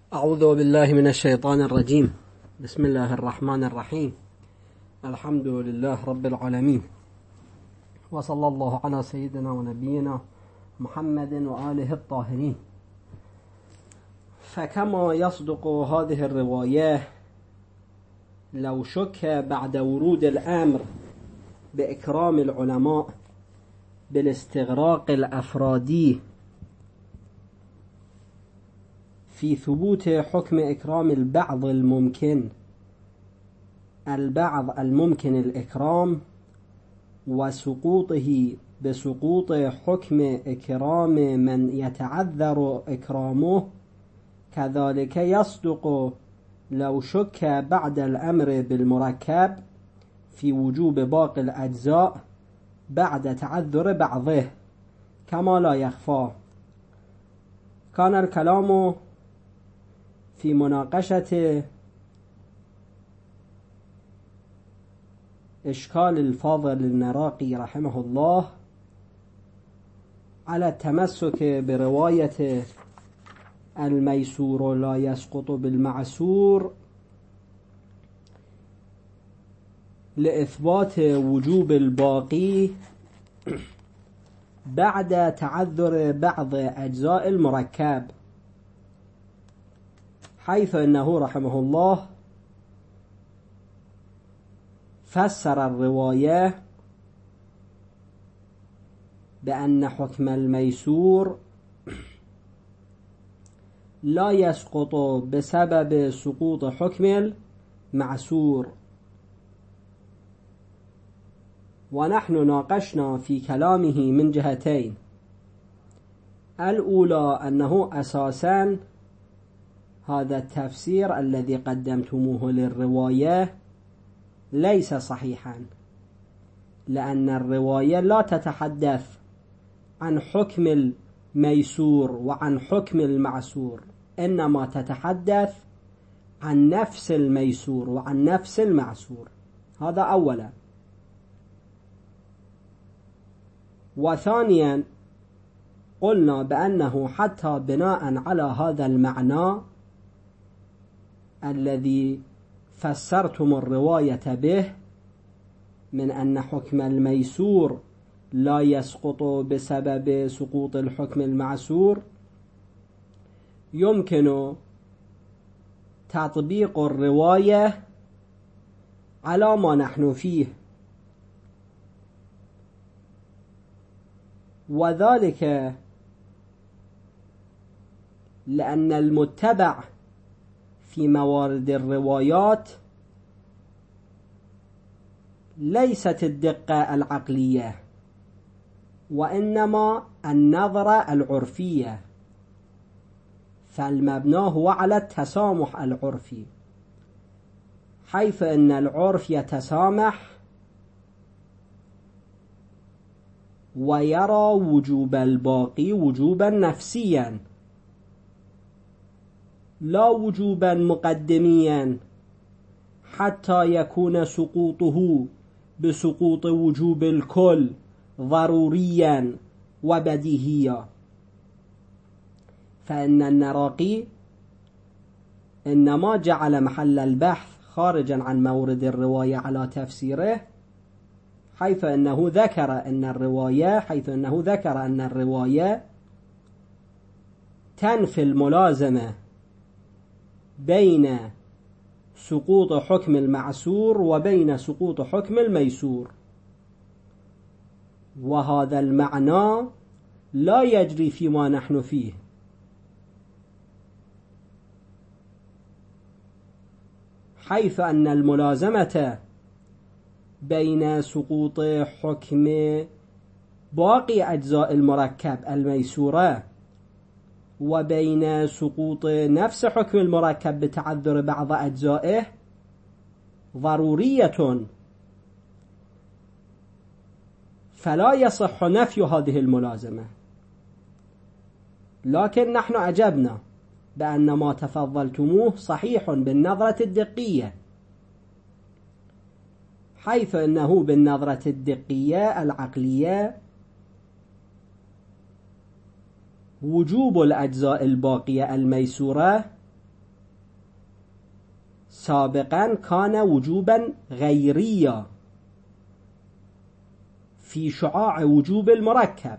أعوذ بالله من الشيطان الرجيم. بسم الله الرحمن الرحيم. الحمد لله رب العالمين، وصلى الله على سيدنا ونبينا محمد وآله الطاهرين. فكما يصدق هذه الرواية لو شك بعد ورود الأمر بإكرام العلماء بالاستغراق الأفرادي في ثبوت حكم إكرام البعض الممكن الإكرام وسقوطه بسقوط حكم إكرام من يتعذر إكرامه، كذلك يصدق لو شك بعد الأمر بالمركب في وجوب باقي الأجزاء بعد تعذر بعضه كما لا يخفى. كان الكلام في مناقشة إشكال الفاضل النراقي رحمه الله على التمسك برواية الميسور لا يسقط بالمعسور لإثبات وجوب الباقي بعد تعذر بعض أجزاء المركب، حيث أنه رحمه الله فسر الرواية بأن حكم الميسور لا يسقط بسبب سقوط حكم المعسور. ونحن ناقشنا في كلامه من جهتين: الأولى أنه أساساً هذا التفسير الذي قدمتموه للرواية ليس صحيحا، لأن الرواية لا تتحدث عن حكم الميسور وعن حكم المعسور، إنما تتحدث عن نفس الميسور وعن نفس المعسور. هذا أولا. وثانيا قلنا بأنه حتى بناء على هذا المعنى الذي فسرتم الرواية به من أن حكم الميسور لا يسقط بسبب سقوط الحكم المعسور، يمكن تطبيق الرواية على ما نحن فيه، وذلك لأن المتبع في موارد الروايات ليست الدقة العقلية، وإنما النظرة العرفية، فالمبنى هو على التسامح العرفي، حيث أن العرف يتسامح ويرى وجوب الباقي وجوبا نفسيا لا وجوبا مقدميا حتى يكون سقوطه بسقوط وجوب الكل ضروريا وبديهيا. فإن النراقي إنما جعل محل البحث خارجا عن مورد الرواية على تفسيره، حيث أنه ذكر أن الرواية تنفي الملازمة بين سقوط حكم المعسور وبين سقوط حكم الميسور، وهذا المعنى لا يجري فيما نحن فيه، حيث أن الملازمة بين سقوط حكم باقي أجزاء المركب الميسورة وبين سقوط نفس حكم المركب بتعذر بعض أجزائه ضرورية، فلا يصح نفي هذه الملازمة. لكن نحن أجبنا بأن ما تفضلتموه صحيح بالنظرة الدقية، حيث أنه بالنظرة الدقية العقلية وجوب الأجزاء الباقية الميسورة سابقا كان وجوبا غيريا في شعاع وجوب المركب،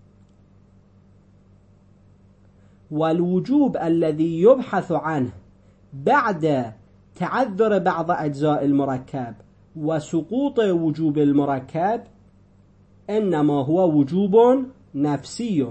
والوجوب الذي يبحث عنه بعد تعذر بعض أجزاء المركب وسقوط وجوب المركب إنما هو وجوب نفسي.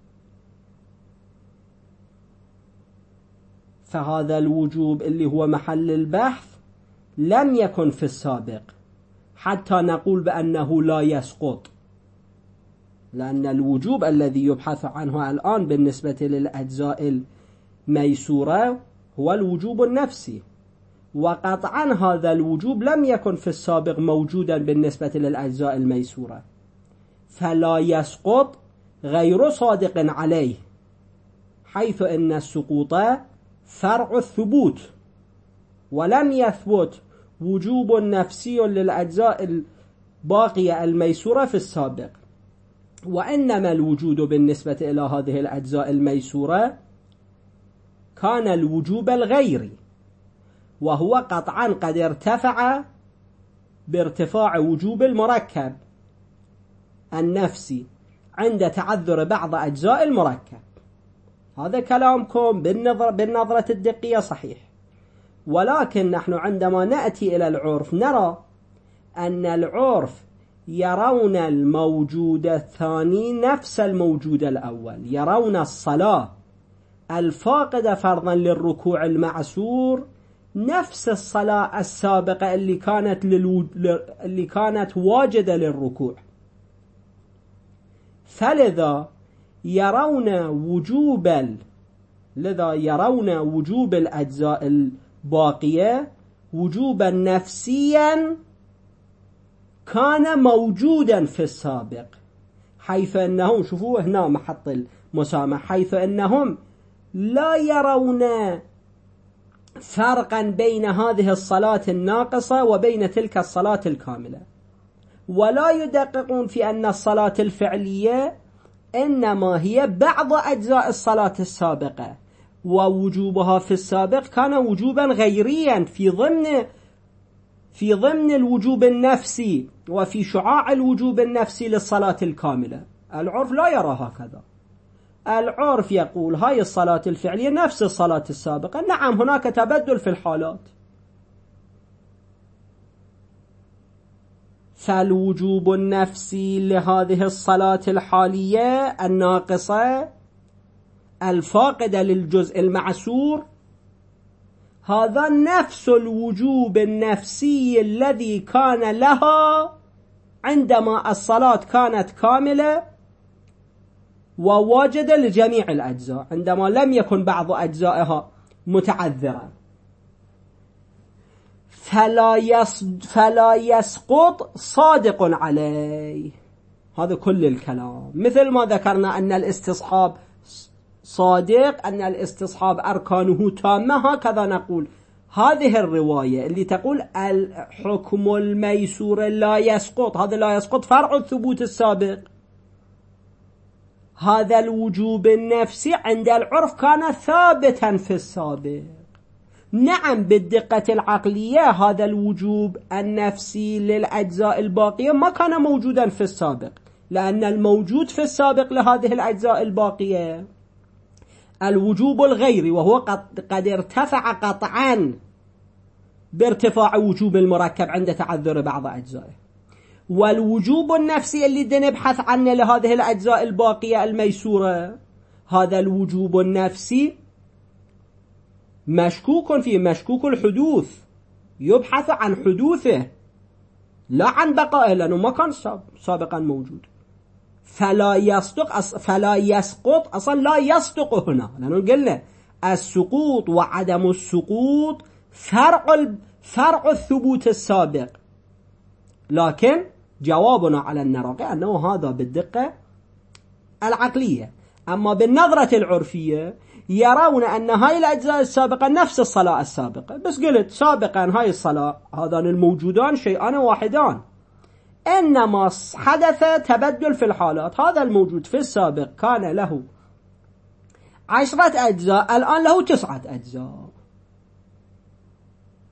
فهذا الوجوب اللي هو محل البحث لم يكن في السابق حتى نقول بأنه لا يسقط، لأن الوجوب الذي يبحث عنه الآن بالنسبة للأجزاء الميسورة هو الوجوب النفسي، وقطعا هذا الوجوب لم يكن في السابق موجودا بالنسبة للأجزاء الميسورة، فلا يسقط غير صادق عليه، حيث أن السقوط فرع الثبوت، ولم يثبت وجوب نفسي للأجزاء الباقية الميسورة في السابق، وإنما الوجود بالنسبة إلى هذه الأجزاء الميسورة كان الوجوب الغيري، وهو قطعا قد ارتفع بارتفاع وجوب المركب النفسي عند تعذر بعض أجزاء المركب. هذا كلامكم بالنظرة الدقية صحيح، ولكن نحن عندما نأتي إلى العرف نرى أن العرف يرون الموجود الثاني نفس الموجود الأول، يرون الصلاة الفاقدة فرضا للركوع المعسور نفس الصلاة السابقة اللي كانت واجدة للركوع، فلذا يرون وجوب الأجزاء الباقية وجوبا نفسيا كان موجودا في السابق، حيث أنهم شوفوا هنا محط المسامح، حيث أنهم لا يرون فرقا بين هذه الصلاة الناقصة وبين تلك الصلاة الكاملة، ولا يدققون في أن الصلاة الفعلية إنما هي بعض أجزاء الصلاة السابقة، ووجوبها في السابق كان وجوبا غيريا في ضمن الوجوب النفسي وفي شعاع الوجوب النفسي للصلاة الكاملة. العرف لا يرى هكذا، العرف يقول هاي الصلاة الفعلية نفس الصلاة السابقة، نعم هناك تبدل في الحالات، فالوجوب النفسي لهذه الصلاة الحالية الناقصة الفاقدة للجزء المعسور هذا نفس الوجوب النفسي الذي كان لها عندما الصلاة كانت كاملة وواجد لجميع الأجزاء، عندما لم يكن بعض أجزائها متعذرة، فلا يسقط صادق عليه. هذا كل الكلام، مثل ما ذكرنا أن الاستصحاب صادق، أن الاستصحاب أركانه تامة، هكذا نقول هذه الرواية اللي تقول الحكم الميسور لا يسقط، هذا لا يسقط فرع الثبوت السابق، هذا الوجوب النفسي عند العرف كان ثابتا في السابق. نعم بالدقة العقلية هذا الوجوب النفسي للأجزاء الباقية ما كان موجودا في السابق، لأن الموجود في السابق لهذه الأجزاء الباقية الوجوب الغيري، وهو قد ارتفع قطعا بارتفاع وجوب المركب عند تعذر بعض أجزائه، والوجوب النفسي اللي نبحث عنه لهذه الأجزاء الباقية الميسورة هذا الوجوب النفسي مشكوك فيه، مشكوك الحدوث، يبحث عن حدوثه لا عن بقائه، لأنه ما كان سابقا موجود، فلا يسقط أصلا لا يصدق هنا، لأنه قلنا السقوط وعدم السقوط فرع الثبوت السابق، لكن جوابنا على النراقي أنه هذا بالدقة العقلية. أما بالنظرة العرفية يرون أن هاي الأجزاء السابقة نفس الصلاة السابقة، بس قلت سابقا هاي الصلاة هذان الموجودان شيئان واحدان، إنما حدث تبدل في الحالات، هذا الموجود في السابق كان له 10 أجزاء الآن له 9 أجزاء،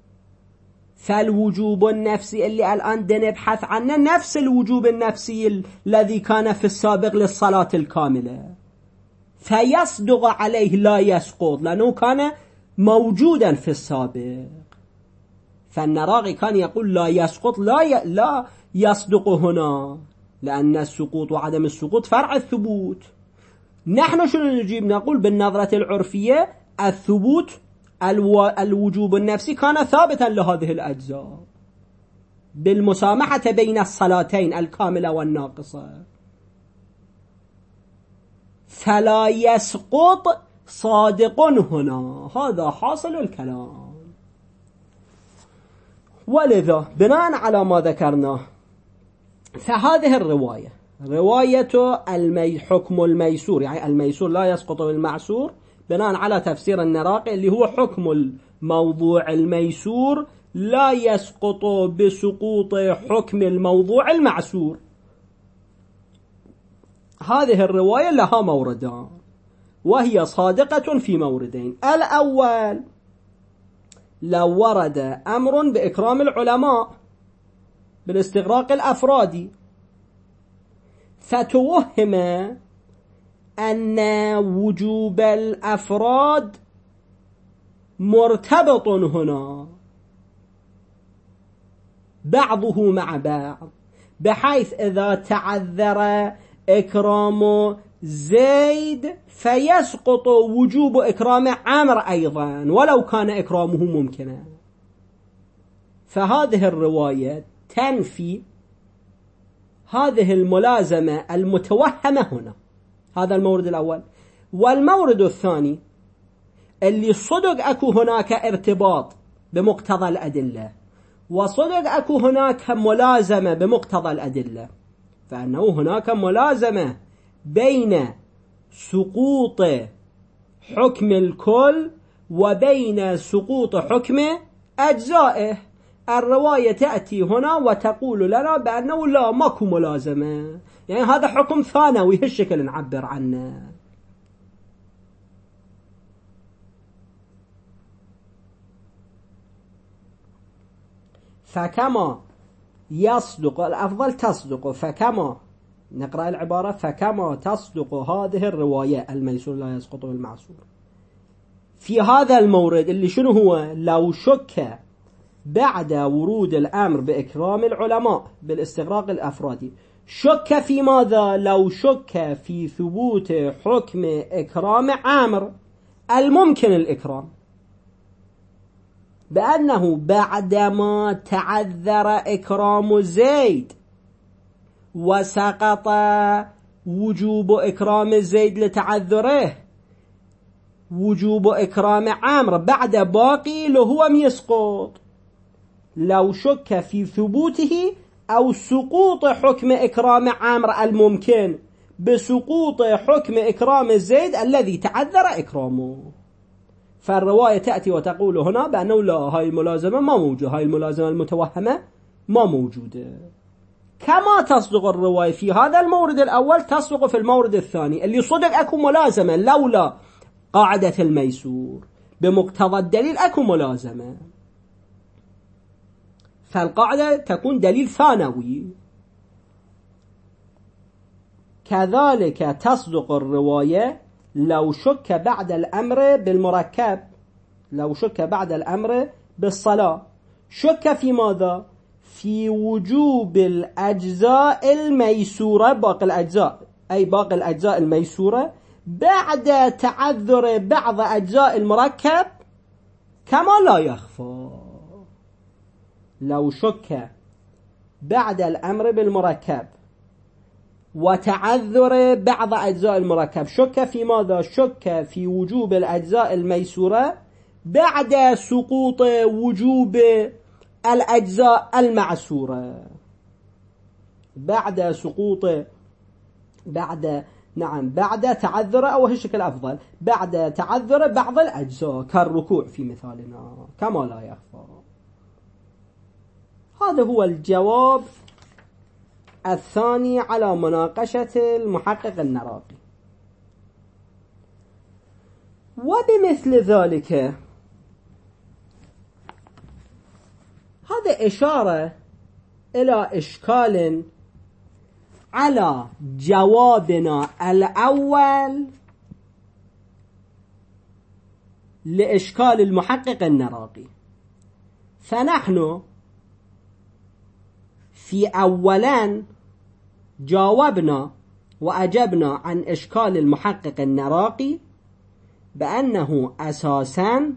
فالوجوب النفسي اللي الآن نبحث عنه نفس الوجوب النفسي الذي كان في السابق للصلاة الكاملة، فيصدق عليه لا يسقط لأنه كان موجودا في السابق. فالنراقي كان يقول لا يسقط لا يصدق هنا، لأن السقوط وعدم السقوط فرع الثبوت. نحن شنو نجيب؟ نقول بالنظرة العرفية الثبوت الوجوب النفسي كان ثابتا لهذه الأجزاء بالمسامحة بين الصلاتين الكاملة والناقصة، فلا يسقط صادق هنا. هذا حاصل الكلام. ولذا بناء على ما ذكرناه فهذه الرواية رواية حكم الميسور، يعني الميسور لا يسقط بالمعسور، بناء على تفسير النراقي اللي هو حكم الموضوع الميسور لا يسقط بسقوط حكم الموضوع المعسور. هذه الرواية لها موردان وهي صادقة في موردين. الأول لو ورد أمر بإكرام العلماء بالاستغراق الأفرادي فتوهم أن وجوب الأفراد مرتبط هنا بعضه مع بعض، بحيث إذا تعذر إكرام زيد فيسقط وجوب إكرام عمرو أيضا ولو كان إكرامه ممكنا. فهذه الرواية تنفي هذه الملازمة المتوهمة هنا. هذا المورد الأول. والمورد الثاني اللي صدق أكو هناك ارتباط بمقتضى الأدلة وصدق أكو هناك ملازمة بمقتضى الأدلة، فأنه هناك ملازمة بين سقوط حكم الكل وبين سقوط حكم أجزائه. الرواية تأتي هنا وتقول لنا بأنه لا ماكو ملازمة، يعني هذا حكم ثانوي هالشكل نعبر عنه. فكما يصدق الأفضل تصدق، فكما نقرأ العبارة فكما تصدق هذه الرواية الميسور لا يسقط بالمعسور في هذا المورد اللي شنو هو لو شك بعد ورود الأمر بإكرام العلماء بالاستغراق الأفرادي. شك في ماذا؟ لو شك في ثبوت حكم إكرام عامر الممكن الإكرام، بأنه بعدما تعذر إكرام زيد وسقط وجوب إكرام زيد لتعذره وجوب إكرام عامر بعد باقي لهو يسقط. لو شك في ثبوته أو سقوط حكم إكرام عامر الممكن بسقوط حكم إكرام زيد الذي تعذر إكرامه. فالرواية تأتي وتقول هنا بأنه لا، هاي الملازمة ما موجودة، هاي الملازمة المتوهمة ما موجودة. كما تصدق الرواية في هذا المورد الأول تصدق في المورد الثاني اللي صدق أكو ملازمة لولا قاعدة الميسور بمقتضى الدليل أكو ملازمة، فالقاعدة تكون دليل ثانوي. كذلك تصدق الرواية لو شك بعد الأمر بالمركب، لو شك بعد الأمر بالصلاة. شك في ماذا؟ في وجوب الأجزاء الميسورة، باقي الأجزاء أي باقي الأجزاء الميسورة بعد تعذر بعض أجزاء المركب كما لا يخفى. لو شك بعد الأمر بالمركب وتعذر بعض أجزاء المركب، شك في ماذا؟ شك في وجوب الأجزاء الميسورة بعد سقوط وجوب الأجزاء المعسورة، بعد سقوط بعد تعذر أو هالشكل أفضل بعد تعذر بعض الأجزاء كالركوع في مثالنا كما لا يخفى. هذا هو الجواب الثاني على مناقشة المحقق النراقي. وبمثل ذلك هذا هذا إشارة إلى إشكال على جوابنا الأول لإشكال المحقق النراقي. فنحن في أولا جاوبنا وأجبنا عن إشكال المحقق النراقي بأنه أساسا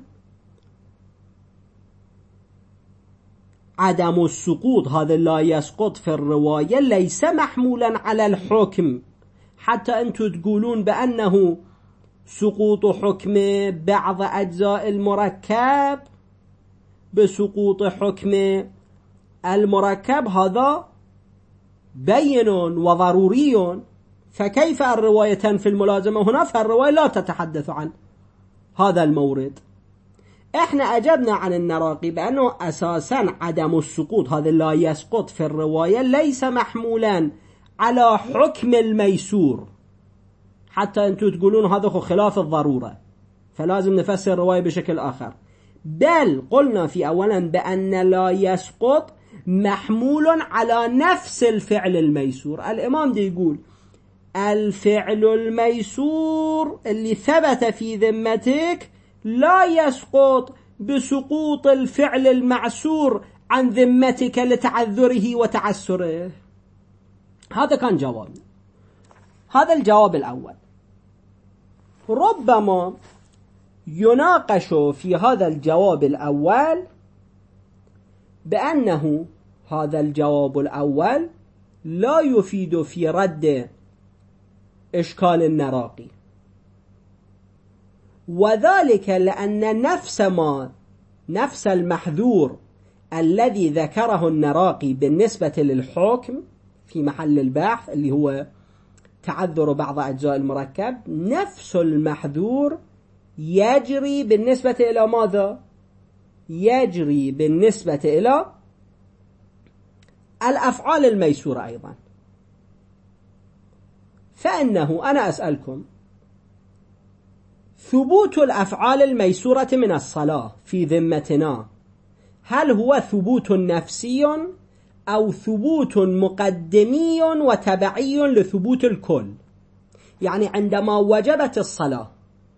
عدم السقوط، هذا لا يسقط في الرواية، ليس محمولا على الحكم، حتى أنتم تقولون بأنه سقوط حكم بعض أجزاء المركب بسقوط حكم المركب، هذا بين وضروري، فكيف الرواية في الملازمة هنا؟ فالرواية لا تتحدث عن هذا المورد. احنا أجبنا عن النراقي بأنه أساسا عدم السقوط، هذا لا يسقط في الرواية، ليس محمولا على حكم الميسور، حتى أنتم تقولون هذا خلاف الضرورة فلازم نفسر الرواية بشكل آخر. بل قلنا في أولا بأن لا يسقط محمول على نفس الفعل الميسور. الإمام دي يقول الفعل الميسور اللي ثبت في ذمتك لا يسقط بسقوط الفعل المعسور عن ذمتك لتعذره وتعسره. هذا كان جوابنا. هذا الجواب الأول. ربما يناقش في هذا الجواب الأول بأنه هذا الجواب الأول لا يفيد في رد إشكال النراقي، وذلك لأن نفس المحذور الذي ذكره النراقي بالنسبة للحكم في محل البحث اللي هو تعذر بعض أجزاء المركب، نفس المحذور يجري بالنسبة إلى ماذا؟ يجري بالنسبة إلى الأفعال الميسورة أيضا. فإنه أنا أسألكم، ثبوت الأفعال الميسورة من الصلاة في ذمتنا هل هو ثبوت نفسي أو ثبوت مقدمي وتبعي لثبوت الكل؟ يعني عندما وجبت الصلاة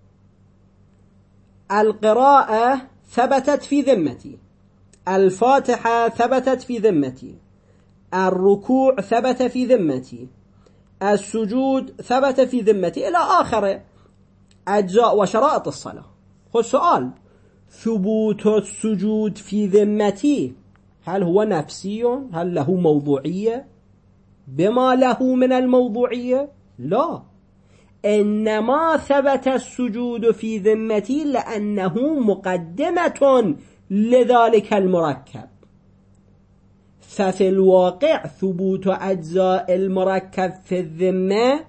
القراءة ثبتت في ذمتي، الفاتحة ثبتت في ذمتي، الركوع ثبت في ذمتي، السجود ثبت في ذمتي، إلى آخر أجزاء وشرائط الصلاة. خذ سؤال، ثبوت السجود في ذمتي هل هو نفسي؟ هل له موضوعية بما له من الموضوعية؟ لا، إنما ثبت السجود في ذمتي لأنه مقدمة لذلك المركب. ففي الواقع ثبوت أجزاء المركب في الذمة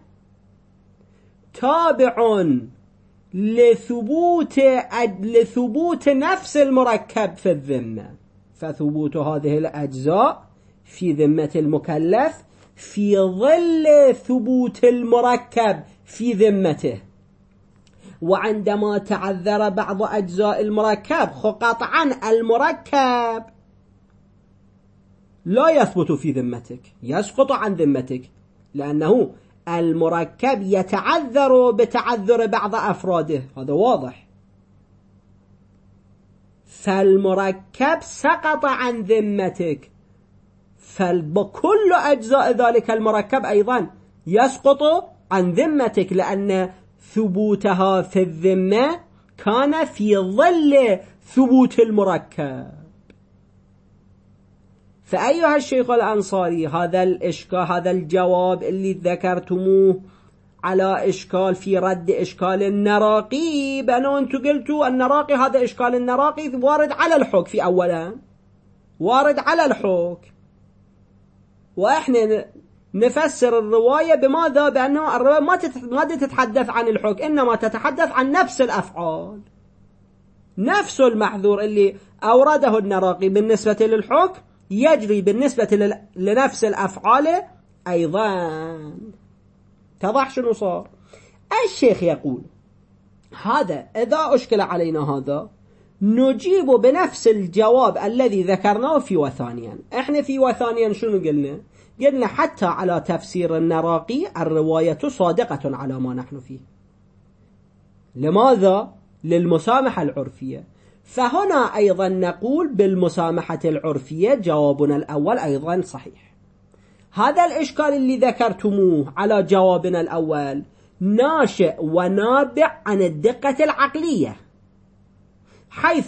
تابع لثبوت نفس المركب في الذمة، فثبوت هذه الأجزاء في ذمة المكلف في ظل ثبوت المركب في ذمته. وعندما تعذر بعض أجزاء المركب قطعا المركب لا يثبت في ذمتك، يسقط عن ذمتك، لأنه المركب يتعذر بتعذر بعض أفراده، هذا واضح. فالمركب سقط عن ذمتك، فكل أجزاء ذلك المركب أيضا يسقط عن ذمتك، لأن ثبوتها في الذمة كان في ظل ثبوت المركب. فأيها الشيخ الأنصاري، هذا الجواب اللي ذكرتموه على إشكال في رد إشكال النراقي، بأنه أنتم قلتوا النراقي، هذا إشكال النراقي وارد على الحكم في أولا، وارد على الحكم، وإحنا نفسر الرواية بماذا؟ بأنه الرواية ما تتحدث عن الحكم، إنما تتحدث عن نفس الأفعال، نفس المحذور اللي أورده النراقي بالنسبة للحكم يجري بالنسبة لنفس الأفعال أيضا. تضح شنو صار؟ الشيخ يقول هذا إذا أشكل علينا هذا نجيب بنفس الجواب الذي ذكرناه في وثانيا. احنا في وثانيا شنو قلنا؟ قلنا حتى على تفسير النراقي الرواية صادقة على ما نحن فيه. لماذا؟ للمسامحة العرفية. فهنا أيضا نقول بالمسامحة العرفية جوابنا الأول أيضا صحيح. هذا الإشكال اللي ذكرتموه على جوابنا الأول ناشئ ونابع عن الدقة العقلية، حيث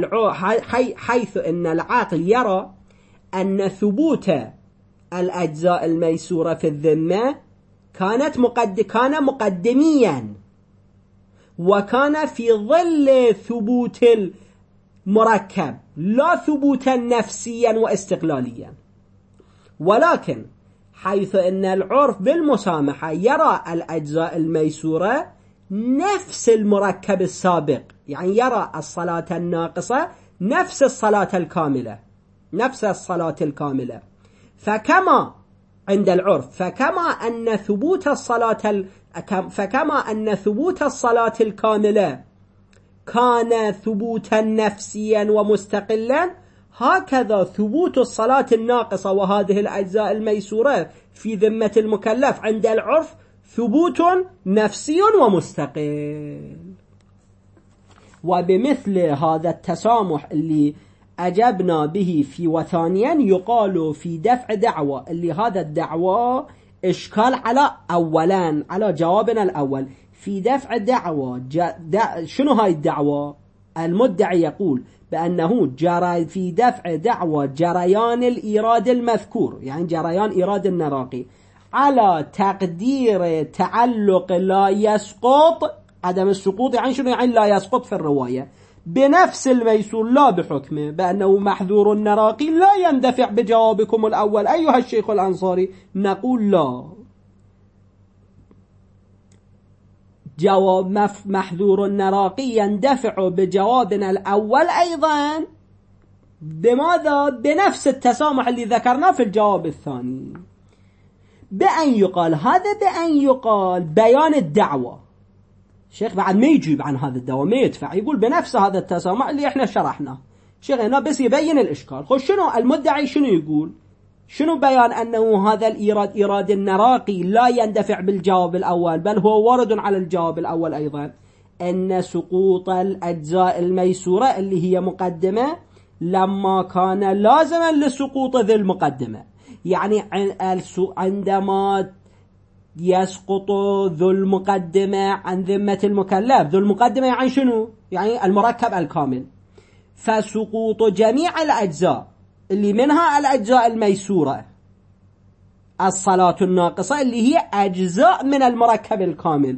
أن العقل يرى أن ثبوت الأجزاء الميسورة في الذمة كان مقدميا، وكان في ظل ثبوت المركب لا ثبوتا نفسيا واستقلاليا. ولكن حيث أن العرف بالمسامحة يرى الأجزاء الميسورة نفس المركب السابق، يعني يرى الصلاة الناقصة نفس الصلاة الكاملة. فكما عند العرف فكما أن ثبوت الصلاة الكاملة كان ثبوتا نفسيا ومستقلا، هكذا ثبوت الصلاة الناقصة وهذه الأجزاء الميسورة في ذمة المكلف عند العرف ثبوت نفسي ومستقل. وبمثل هذا التسامح اللي أجبنا به في وثانيا يقال في دفع دعوة، اللي هذا الدعوة إشكال على جوابنا الأول. في دفع دعوة شنو هاي الدعوة؟ المدعي يقول بأنه جرى في دفع دعوة جريان الإيراد المذكور، يعني جريان إيراد النراقي، على تقدير تعلق لا يسقط، عدم السقوط يعني شنو؟ يعني لا يسقط في الرواية، بنفس الميسور لا بحكمه، بأنه محذور النراقي لا يندفع بجوابكم الأول أيها الشيخ الأنصاري. نقول لا، جواب محذور النراقي يندفع بجوابنا الأول أيضا. بماذا؟ بنفس التسامح اللي ذكرناه في الجواب الثاني. بأن يقال بيان الدعوة. الشيخ بعد ما يجيب عن هذا الدعوة، ما يدفع، يقول بنفس هذا التسامح اللي احنا شرحناه. الشيخ هنا بس يبين الإشكال. شنو المدعي شنو يقول؟ شنو بيان أنه هذا إيراد النراقي لا يندفع بالجواب الأول، بل هو وارد على الجواب الأول أيضا، أن سقوط الأجزاء الميسورة اللي هي مقدمة لما كان لازما لسقوط ذي المقدمة، يعني عندما يسقط ذو المقدمة عن ذمة المكلف. ذو المقدمة يعني شنو؟ يعني المركب الكامل. فسقوط جميع الأجزاء اللي منها الأجزاء الميسورة، الصلاة الناقصة اللي هي أجزاء من المركب الكامل،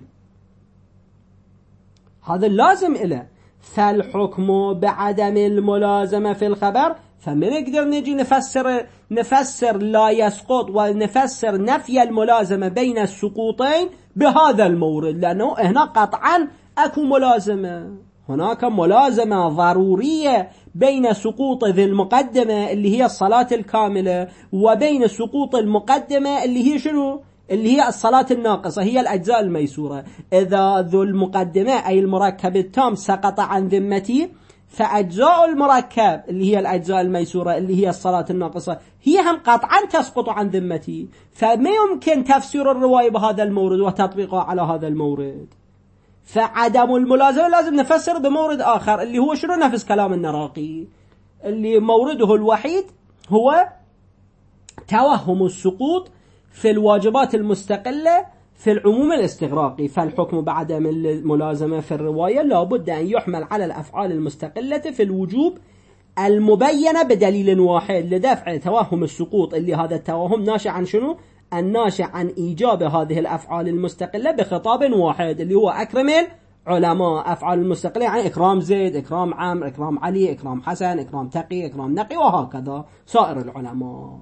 هذا اللازم إله. فالحكم بعدم الملازمة في الخبر، فمن نقدر نجي نفسر لا يسقط ونفسر نفي الملازمة بين السقوطين بهذا المورد، لأنه هنا قطعا أكو ملازمة، هناك ملازمة ضرورية بين سقوط ذي المقدمة اللي هي الصلاة الكاملة وبين سقوط المقدمة اللي هي شنو؟ اللي هي الصلاة الناقصة، هي الأجزاء الميسورة. إذا ذو المقدمة أي المركب التام سقط عن ذمتي، فأجزاء المركب اللي هي الأجزاء الميسورة اللي هي الصلاة الناقصة هي هم قطعا تسقط عن ذمتي. فما يمكن تفسير الرواية بهذا المورد وتطبيقها على هذا المورد. فعدم الملازمة لازم نفسر بمورد آخر اللي هو شنو؟ نفس كلام النراقي اللي مورده الوحيد هو توهم السقوط في الواجبات المستقلة في العموم الاستغراقي. فالحكم بعدم الملازمة في الرواية لابد أن يحمل على الأفعال المستقلة في الوجوب المبينة بدليل واحد لدفع توهم السقوط، اللي هذا التوهم ناشئ عن شنو؟ الناشئ عن إيجاب هذه الأفعال المستقلة بخطاب واحد اللي هو أكرم العلماء. أفعال المستقلة يعني إكرام زيد، إكرام عمرو، إكرام علي، إكرام حسن، إكرام تقي، إكرام نقي، وهكذا سائر العلماء.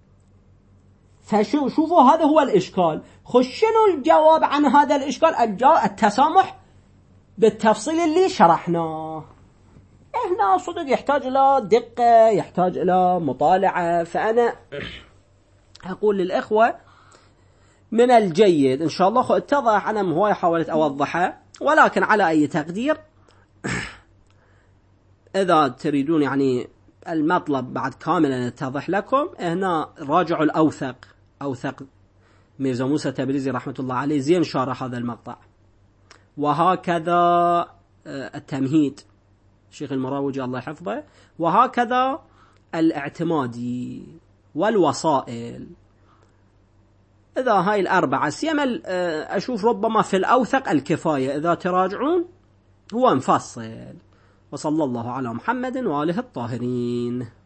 فشوفوا هذا هو الإشكال. شنو الجواب عن هذا الإشكال؟ التسامح بالتفصيل اللي شرحناه. هنا صدق يحتاج إلى دقة، يحتاج إلى مطالعة. فأنا أقول للإخوة من الجيد إن شاء الله اتضح، أنا هواي حاولت أوضحها، ولكن على أي تقدير إذا تريدون يعني المطلب بعد كاملا يتضح لكم، هنا راجعوا أوثق ميرزا موسى تبريزي رحمة الله عليه زين شارح هذا المقطع. وهكذا التمهيد الشيخ المراوجي الله يحفظه، وهكذا الاعتمادي والوصائل. إذا هاي الأربعة سيما أشوف ربما في الأوثق الكفاية، إذا تراجعون هو مفصل. وصلى الله على محمد وآله الطاهرين.